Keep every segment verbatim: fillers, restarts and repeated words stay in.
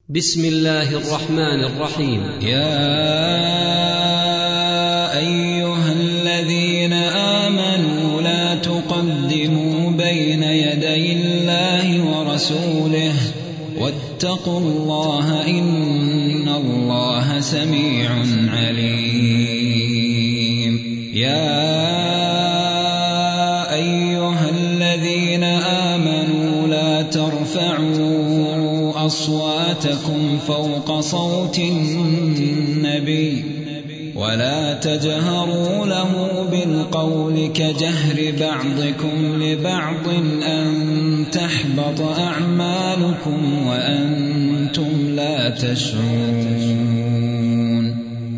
بسم الله الرحمن الرحيم. يا أيها الذين آمنوا لا تقدموا بين يدي الله ورسوله واتقوا الله إن الله سميع عليم. يا أيها الذين آمنوا لا ترفعوا أصواتكم فوق صوت النبي ولا تجهروا له بالقول كجهر بعضكم لبعض أن تحبط أعمالكم وأنتم لا تشعرون.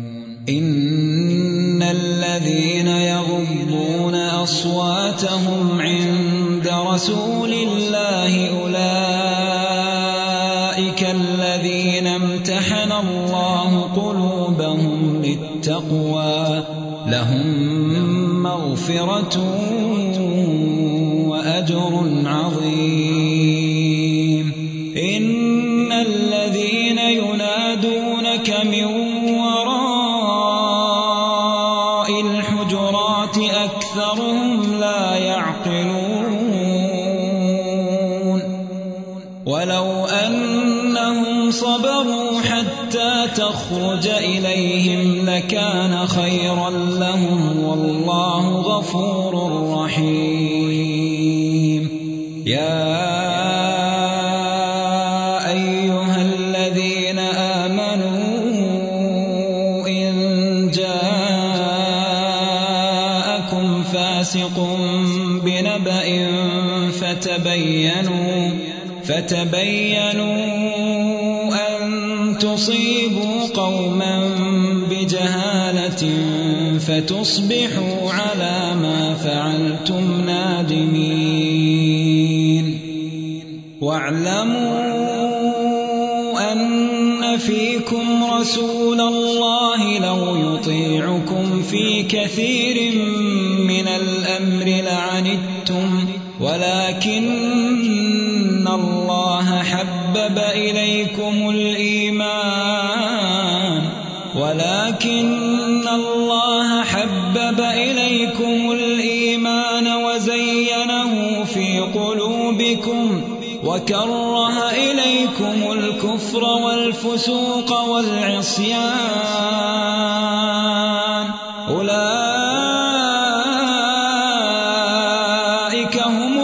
إن الذين يغضون أصواتهم عند رسول الله أولئك الذين امتحن الله قلوبهم للتقوى لهم مغفرة وأجر عظيم. إن الذين ينادونك من وراء الحجرات أكثرهم لا يعقلون. ولو أنهم صبروا حتى تخرج إليهم لكان خيرا لهم والله غفور رحيم. يا أيها الذين آمنوا إن جاءكم فاسق بنبأ فتبينوا فتبينوا أن تصيبوا قوما بجهالة فتصبحوا على ما فعلتم نادمين. واعلموا أن فيكم رسول الله لو يطيعكم في كثير من الأمر لعنتم ولكن الله حبب إليكم الإيمان ولكن الله حبب إليكم الإيمان وزينه في قلوبكم وكره إليكم الكفر والفسوق والعصيان أولئك هم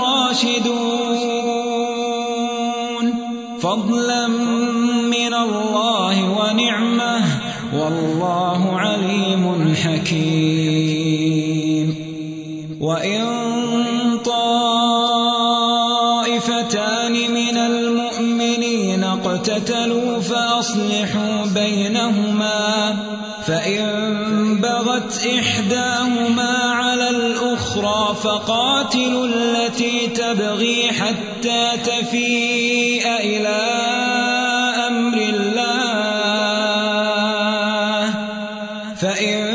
الراشدون فضلا من الله ونعمة والله عليم حكيم. وإن طائفتان من المؤمنين اقتتلوا فأصلحوا بينهما فإن بغت إحداهما على الأخرى فقاتلوا التي تبغي حتى تفيء إلى أمر الله فإن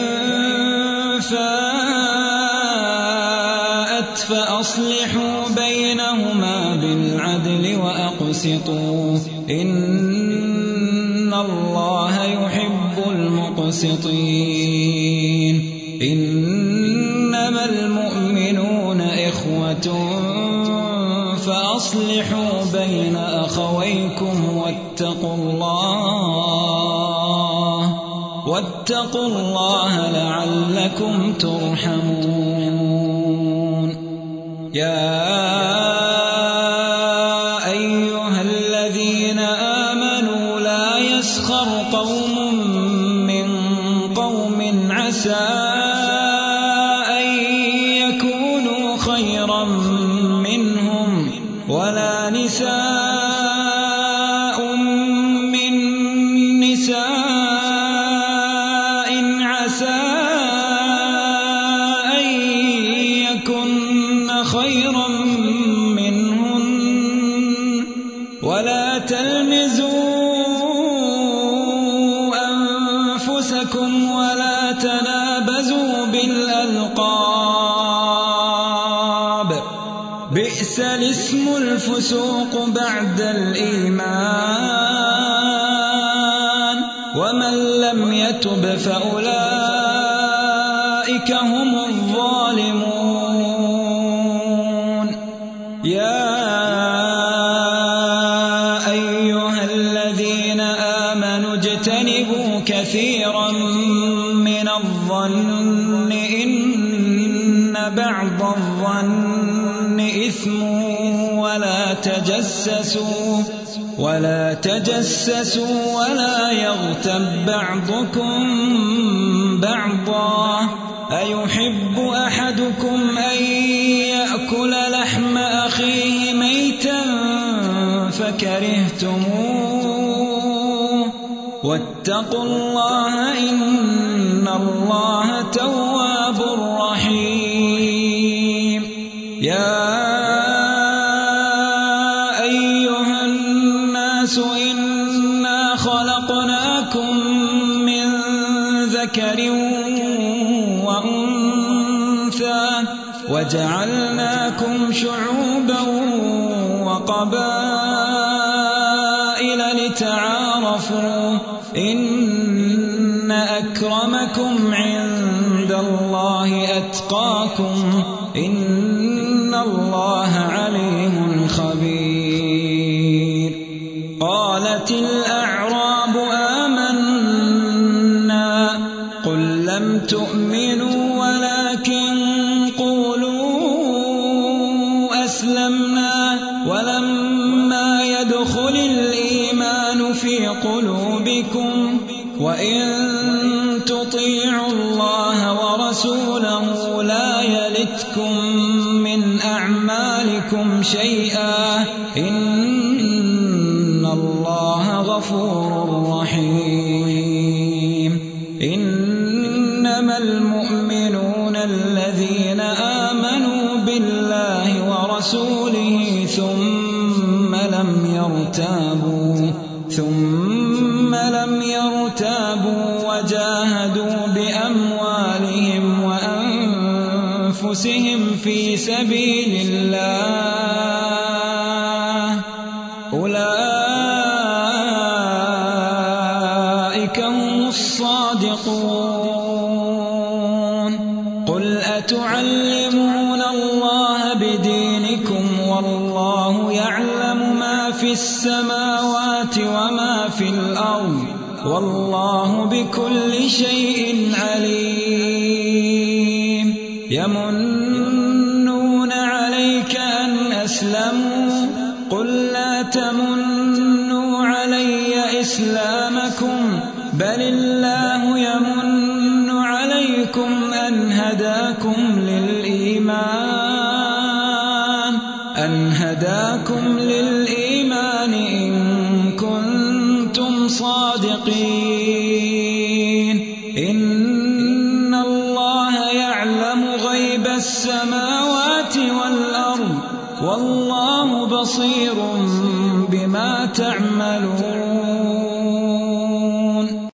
فاءت فأصلحوا بينهما بالعدل وأقسطوا إن الله يحب المقسطين. إنما المؤمنون إخوة فأصلحوا بين أخويكم واتقوا الله واتقوا الله لعلكم ترحمون. يا أيها الذين آمنوا لا يسخر قوم من قوم عسى أن يكونوا خيرا منهم ولا نساء من نساء عسى أن يكن خيرا منهن ولا تلمزوا أنفسكم ولا تنابزوا بالألقاب بئس الاسم الفسوق بعد الإيمان فأولئك هم الظالمون. يا أيها الذين آمنوا اجتنبوا كثيرا من الظن إن بعض الظن إثم ولا تجسسوا ولا تجسسوا ولا يغتب بعضكم بعضا أيحب أحدكم أن يأكل لحم أخيه ميتا فكرهتموه واتقوا الله إن الله تواب رحيم. يا أيها الناس إنا خلقناكم من ذكر وأنثى وجعلناكم شعوبا وقبائل لتعارفوا إن أكرمكم عند الله أتقاكم إن الله عليم خبير. قالت الأعراب آمنا قل لم تؤمنوا ولكن قولوا أسلمنا ولما يدخل الإيمان في قلوبكم وإن تطيعوا الله ورسوله لا يلتكم من أعمالكم شيئا إن الله غفور رحيم. إنما المؤمنون الذين آمنوا بالله ورسوله ثم لم يرتابوا ثم لم يرتابوا وجاهدوا بأموالهم وأنفسهم في سبيل الله أولئك هم الصادقون. قل أتعلمون الله بدينكم والله يعلم ما في السماوات وما في الأرض والله بكل شيء عليم. يمنون عليك أن أسلموا قل لا تمنوا علي إسلامكم بل الله يمن عليكم أن هداكم للإيمان أن هداكم للإيمان إن كنتم صادقين. إن الله يعلم غيب السماوات والأرض والله بصير بما تعملون.